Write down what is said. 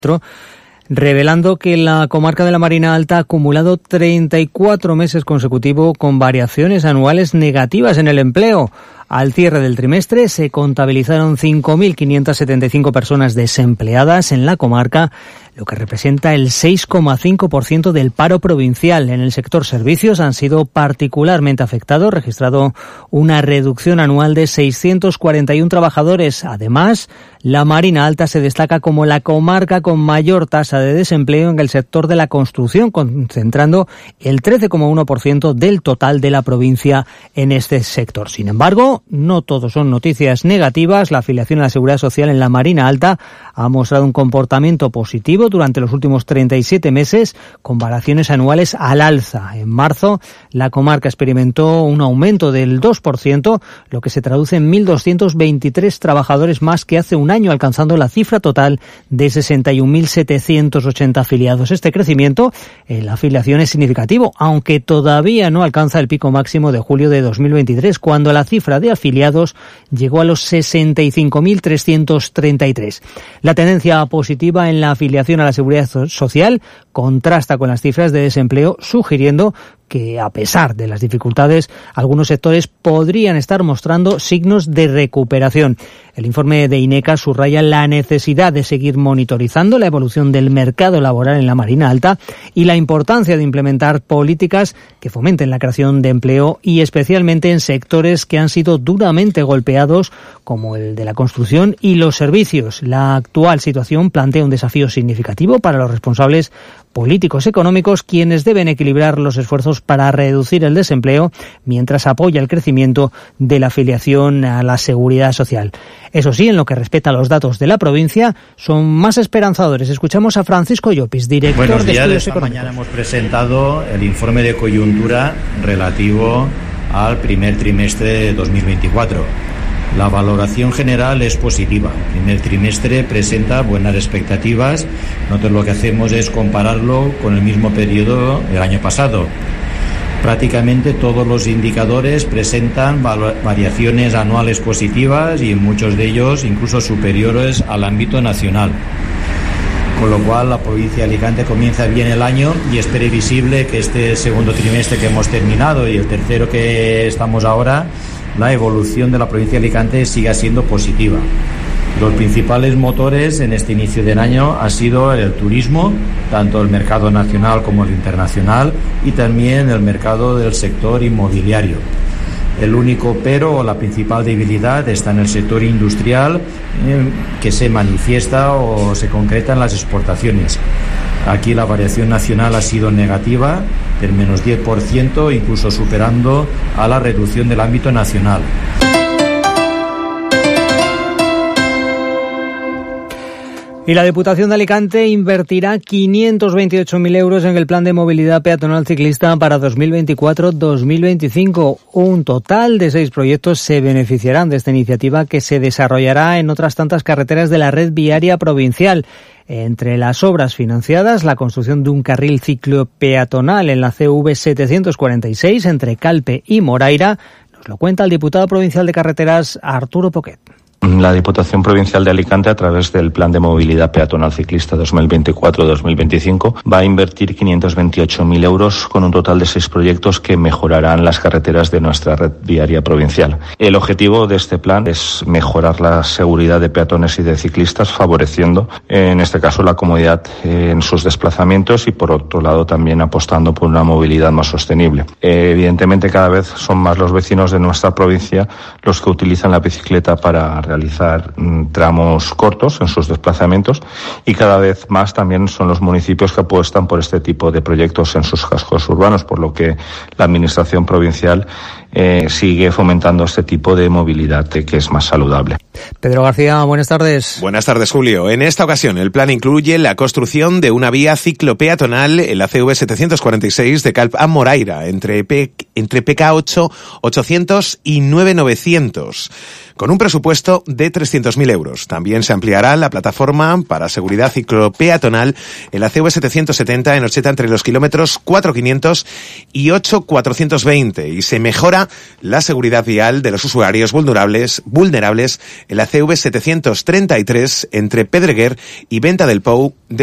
revelando que la comarca de la Marina Alta ha acumulado 34 meses consecutivos con variaciones anuales negativas en el empleo. Al cierre del trimestre se contabilizaron 5.575 personas desempleadas en la comarca, lo que representa el 6,5% del paro provincial. En el sector servicios han sido particularmente afectados, registrado una reducción anual de 641 trabajadores. Además, la Marina Alta se destaca como la comarca con mayor tasa de desempleo en el sector de la construcción, concentrando el 13,1% del total de la provincia en este sector. Sin embargo, no todo son noticias negativas. La afiliación a la Seguridad Social en la Marina Alta ha mostrado un comportamiento positivo durante los últimos 37 meses, con variaciones anuales al alza. En marzo, la comarca experimentó un aumento del 2%, lo que se traduce en 1.223 trabajadores más que hace un año, alcanzando la cifra total de 61.780 afiliados. Este crecimiento en la afiliación es significativo, aunque todavía no alcanza el pico máximo de julio de 2023, cuando la cifra de afiliados llegó a los 65.333. La tendencia positiva en la afiliación a la Seguridad Social contrasta con las cifras de desempleo, sugiriendo que, a pesar de las dificultades, algunos sectores podrían estar mostrando signos de recuperación. El informe de INECA subraya la necesidad de seguir monitorizando la evolución del mercado laboral en la Marina Alta y la importancia de implementar políticas que fomenten la creación de empleo, y especialmente en sectores que han sido duramente golpeados, como el de la construcción y los servicios. La actual situación plantea un desafío significativo para los responsables políticos económicos, quienes deben equilibrar los esfuerzos para reducir el desempleo mientras apoya el crecimiento de la afiliación a la Seguridad Social. Eso sí, en lo que respecta a los datos de la provincia, son más esperanzadores. Escuchamos a Francisco Llopis, director de Estudios Económicos. Mañana hemos presentado el informe de coyuntura relativo al primer trimestre de 2024. La valoración general es positiva. El primer trimestre presenta buenas expectativas. Nosotros lo que hacemos es compararlo con el mismo periodo del año pasado. Prácticamente todos los indicadores presentan variaciones anuales positivas, y en muchos de ellos incluso superiores al ámbito nacional. Con lo cual, la provincia de Alicante comienza bien el año, y es previsible que este segundo trimestre que hemos terminado y el tercero que estamos ahora, la evolución de la provincia de Alicante siga siendo positiva. Los principales motores en este inicio del año ha sido el turismo, tanto el mercado nacional como el internacional, y también el mercado del sector inmobiliario. El único pero, o la principal debilidad, está en el sector industrial, que se manifiesta o se concreta en las exportaciones. Aquí la variación nacional ha sido negativa, del menos 10%, incluso superando a la reducción del ámbito nacional. Y la Diputación de Alicante invertirá 528.000 euros en el plan de movilidad peatonal ciclista para 2024-2025. Un total de 6 proyectos se beneficiarán de esta iniciativa, que se desarrollará en otras tantas carreteras de la red viaria provincial. Entre las obras financiadas, la construcción de un carril ciclopeatonal en la CV 746 entre Calpe y Moraira. Nos lo cuenta el diputado provincial de carreteras, Arturo Poquet. La Diputación Provincial de Alicante, a través del Plan de Movilidad Peatonal Ciclista 2024-2025, va a invertir 528.000 euros con un total de 6 proyectos que mejorarán las carreteras de nuestra red viaria provincial. El objetivo de este plan es mejorar la seguridad de peatones y de ciclistas, favoreciendo, en este caso, la comodidad en sus desplazamientos, y por otro lado también apostando por una movilidad más sostenible. Evidentemente, cada vez son más los vecinos de nuestra provincia los que utilizan la bicicleta para realizar tramos cortos en sus desplazamientos, y cada vez más también son los municipios que apuestan por este tipo de proyectos en sus cascos urbanos, por lo que la Administración provincial sigue fomentando este tipo de movilidad que es más saludable. Pedro García, buenas tardes. Buenas tardes, Julio. En esta ocasión, el plan incluye la construcción de una vía ciclopeatonal en la CV 746 de Calpe a Moraira, entre PK 800 y 9900. Con un presupuesto de 300.000 euros. También se ampliará la plataforma para seguridad ciclopeatonal en la CV 770 en Orcheta entre los kilómetros 4500 y 8420, y se mejora mejora la seguridad vial de los usuarios vulnerables en la CV 733 entre Pedreguer y Venta del Pou.